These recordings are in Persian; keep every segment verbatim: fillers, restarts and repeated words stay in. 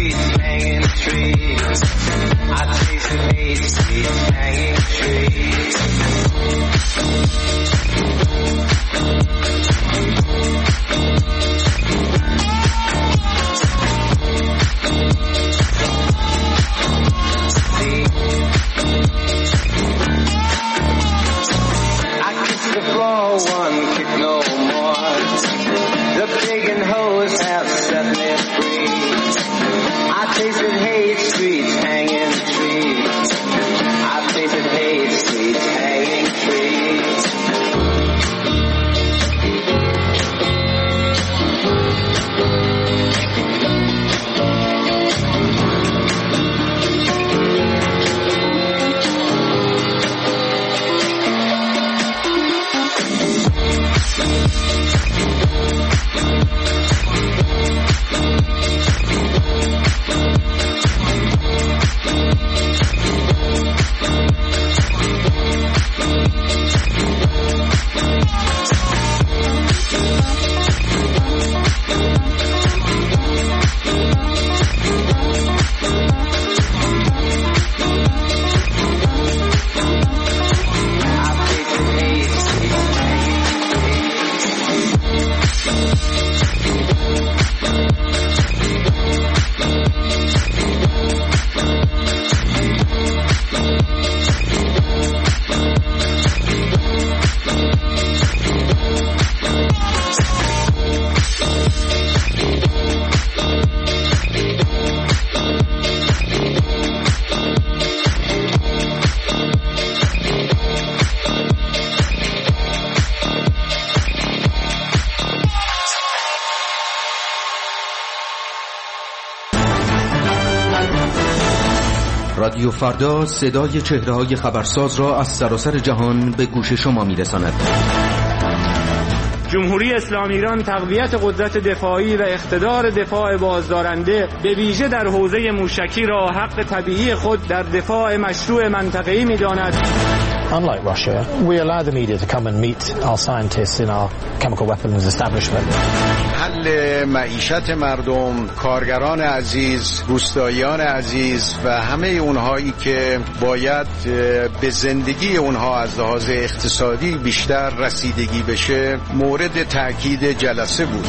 sweets hanging trees. I tasted hate sweets hanging trees. I kissed the floor, one kick no more. The pig and hose have set me free. I tasted hate streets hanging trees. I tasted hate streets hanging trees. رادیو فردا صدای چهره‌های خبرساز را از سراسر جهان به گوش شما می‌رساند. جمهوری اسلامی ایران تقویت قدرت دفاعی و اقتدار دفاع بازدارنده به ویژه در حوزه موشکی را حق طبیعی خود در دفاع مشروع منطقه‌ای می‌داند. Unlike Russia, we allow the media to come and meet our scientists in our chemical weapons establishment. حل معیشت مردم، کارگران عزیز، روستاییان عزیز و همه اونهایی که باید به زندگی اونها از لحاظ اقتصادی بیشتر رسیدگی بشه مورد تأکید جلسه بود.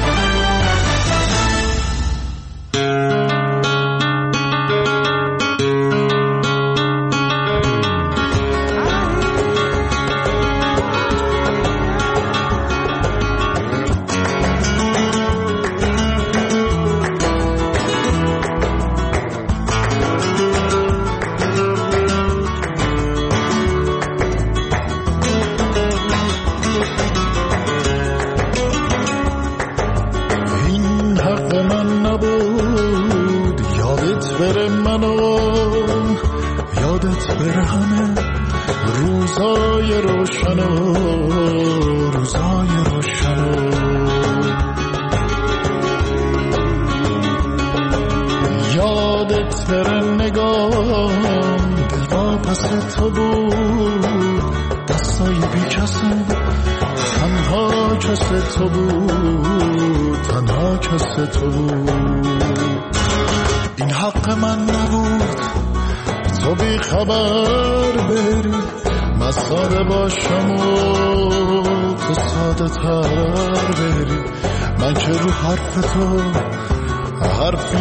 این حق من نبود تو بی خبر بری من ساده باشم و تو ساده تر بری من که رو حرف تو حرفی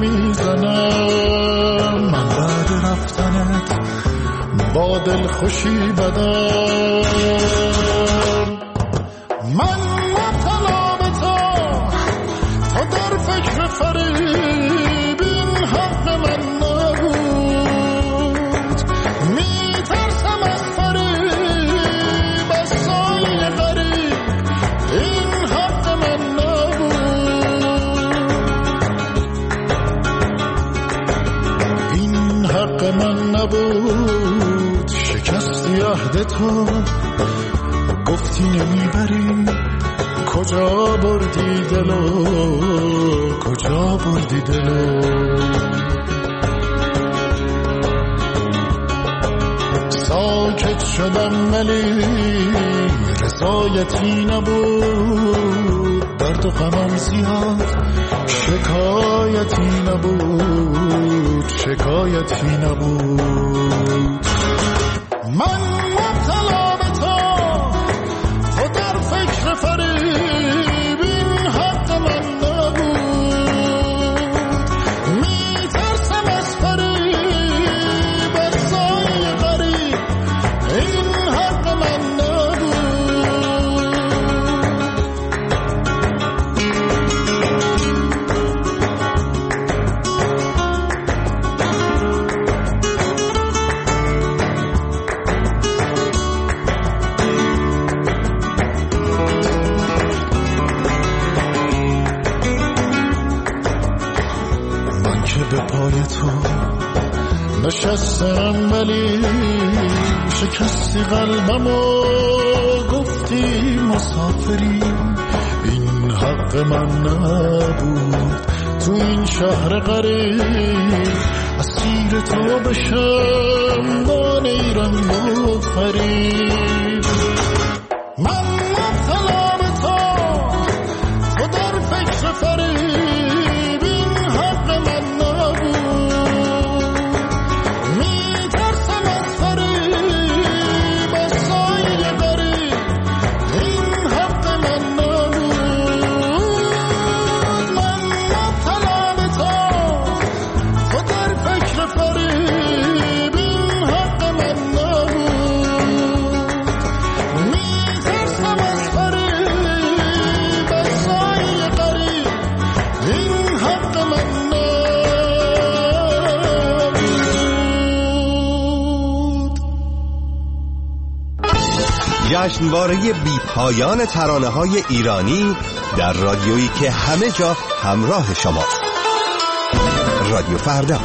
نمیزنم من بعد رفتنت با دل خوشی بدم من مبتلا به تو تو در فکر فریب این حق من نبود میترسم از فریب از سایه غریب این حق من نبود این حق من نبود شکستی عهد تو گفتی نمیبری کجا بردی دلو کجا بردی دلو ساکت شدم ولی رضایتی نبود در درد و غمم زیاد، شکایتی نبود شکایتی نبود. من مبتلا به تو، تو در فکر فریب، این حق من نبود. میترسم از فریب، از سایه غریب، این حق من نبود. به پای تو نشستم ولی شکستی قلبم و گفتی مسافری، این حق من نبود. تو این شهر غریب اسیر تو بشم، دانه ایران و فریب. من مبتلا به تو، تو در فکر فریب، این حق من جشنواره بی پایان ترانه‌های ایرانی در رادیویی که همه جا همراه شماست. رادیو فردا.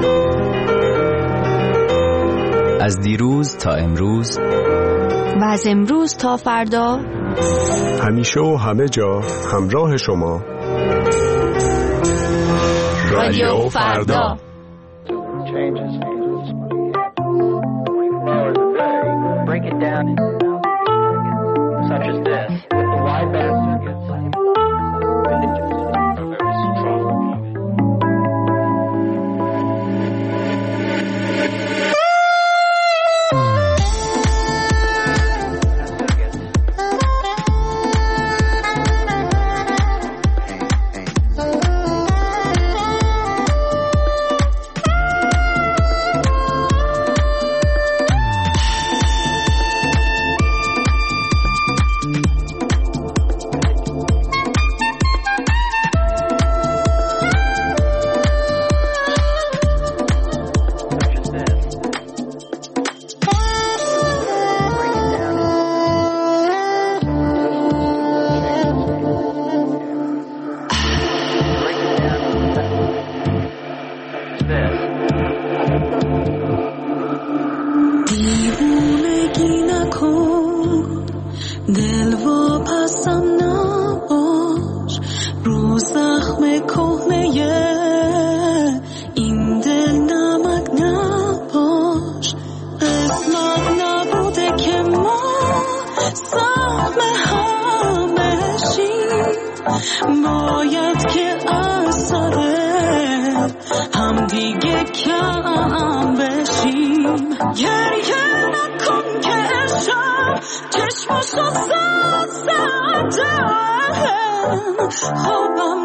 از دیروز تا امروز و از امروز تا فردا، همیشه و همه جا همراه شما، رادیو فردا. باید که اثر هم دیگه کم بشیم. گریه نکن که عشق چشمشو ساز زدم، خوابم